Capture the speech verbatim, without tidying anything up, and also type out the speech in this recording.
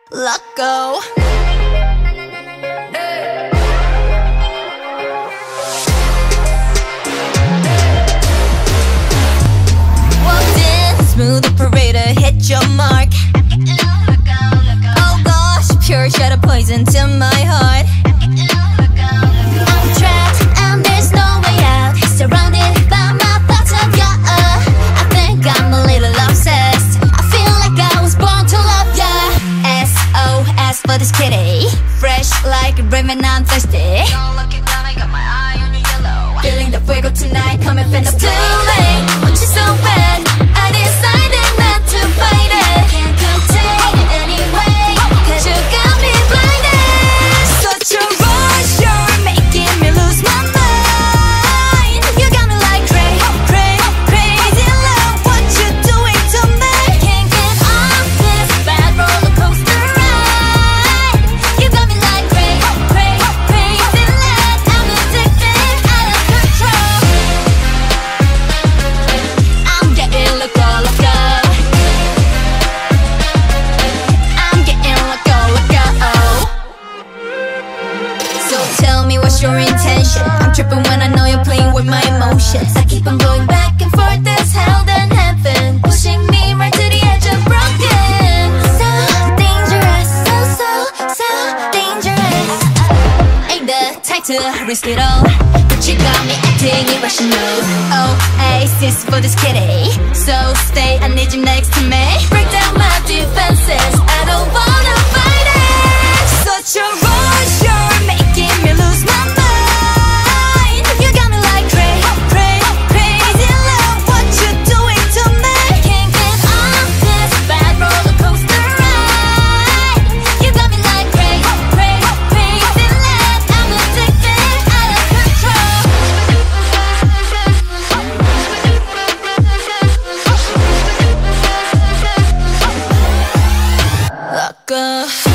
let go. Walked in, smooth operator, hit your mark. Oh gosh, pure shot of poison to my heart. I'm trapped and there's no way out, surrounded by my thoughts of you. I think I'm a little obsessed. I feel like I was born to love ya. S O S for this kitty, fresh like a rain when I'm thirsty. Don't look at me, got my eye on your yellow. Feeling the fuego tonight, coming from the too late. Want you so bad, I decided not to fight it. Can't contain it anyway, cause you got me blinded. Such a rush, you're making me lose my mind. You got me like cray, cray, crazy love. What you doing to me? Can't get off this bad roller coaster ride. You got me like cray, cray, crazy love. I'm addicted, out of control. I'm getting loco, loco. I'm getting loco, loco. So tell me what's your intention. I'm tripping when I know you're playing with my emotions. I keep on going back and forth, there's hell then heaven, pushing me right to the edge of broken. So dangerous, so, so, so dangerous. Ain't the type to risk it all, but you got me acting irrational. Oasis for this kitty, so stay, I need you next to me. Break down my defenses, I don't wanna fight it. Such a rush, you're making me lose my mind. You got me like cray, cray, crazy love. What you doing to me? Can't get off this bad roller coaster ride. You got me like cray, cray, crazy love. I'm addicted, out of control. Let go.